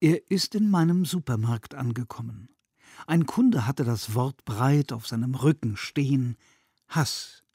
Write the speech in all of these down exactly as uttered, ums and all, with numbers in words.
Er ist in meinem Supermarkt angekommen. Ein Kunde hatte das Wort breit auf seinem Rücken stehen: Hass.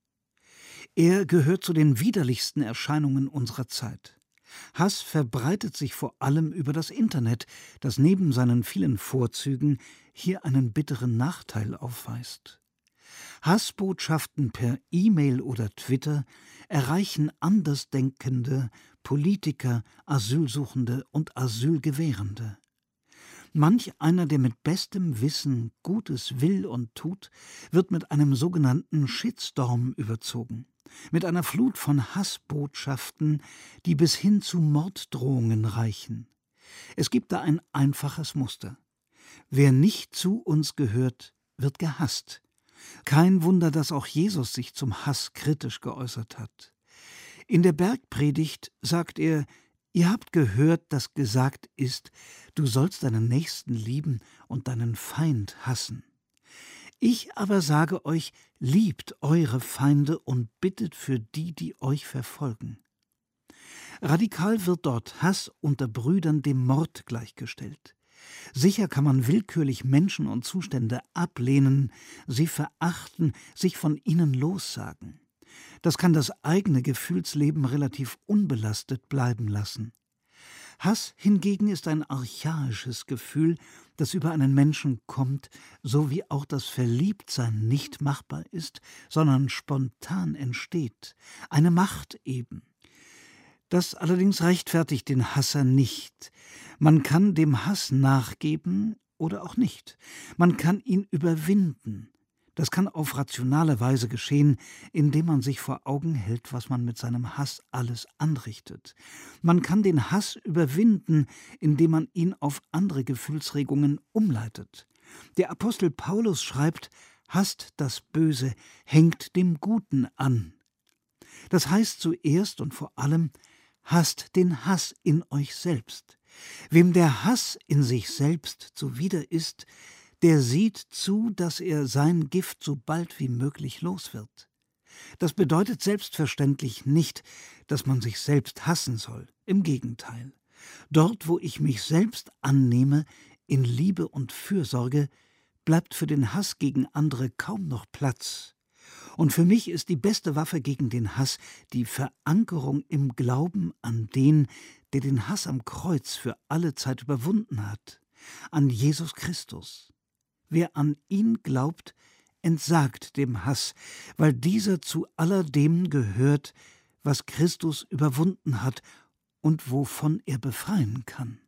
Er gehört zu den widerlichsten Erscheinungen unserer Zeit. Hass verbreitet sich vor allem über das Internet, das neben seinen vielen Vorzügen hier einen bitteren Nachteil aufweist. Hassbotschaften per E-Mail oder Twitter erreichen Andersdenkende, Politiker, Asylsuchende und Asylgewährende. Manch einer, der mit bestem Wissen Gutes will und tut, wird mit einem sogenannten Shitstorm überzogen, mit einer Flut von Hassbotschaften, die bis hin zu Morddrohungen reichen. Es gibt da ein einfaches Muster: Wer nicht zu uns gehört, wird gehasst. Kein Wunder, dass auch Jesus sich zum Hass kritisch geäußert hat. In der Bergpredigt sagt er: Ihr habt gehört, dass gesagt ist, du sollst deinen Nächsten lieben und deinen Feind hassen. Ich aber sage euch, liebt eure Feinde und bittet für die, die euch verfolgen. Radikal wird dort Hass unter Brüdern dem Mord gleichgestellt. Sicher kann man willkürlich Menschen und Zustände ablehnen, sie verachten, sich von ihnen lossagen. Das kann das eigene Gefühlsleben relativ unbelastet bleiben lassen. Hass hingegen ist ein archaisches Gefühl, das über einen Menschen kommt, so wie auch das Verliebtsein nicht machbar ist, sondern spontan entsteht. Eine Macht eben. Das allerdings rechtfertigt den Hasser nicht. Man kann dem Hass nachgeben oder auch nicht. Man kann ihn überwinden. Das kann auf rationale Weise geschehen, indem man sich vor Augen hält, was man mit seinem Hass alles anrichtet. Man kann den Hass überwinden, indem man ihn auf andere Gefühlsregungen umleitet. Der Apostel Paulus schreibt: Hasst das Böse, hängt dem Guten an. Das heißt zuerst und vor allem: Hasst den Hass in euch selbst. Wem der Hass in sich selbst zuwider ist, der sieht zu, dass er sein Gift so bald wie möglich los wird. Das bedeutet selbstverständlich nicht, dass man sich selbst hassen soll. Im Gegenteil. Dort, wo ich mich selbst annehme, in Liebe und Fürsorge, bleibt für den Hass gegen andere kaum noch Platz. Und für mich ist die beste Waffe gegen den Hass die Verankerung im Glauben an den, der den Hass am Kreuz für alle Zeit überwunden hat, an Jesus Christus. Wer an ihn glaubt, entsagt dem Hass, weil dieser zu alledem gehört, was Christus überwunden hat und wovon er befreien kann.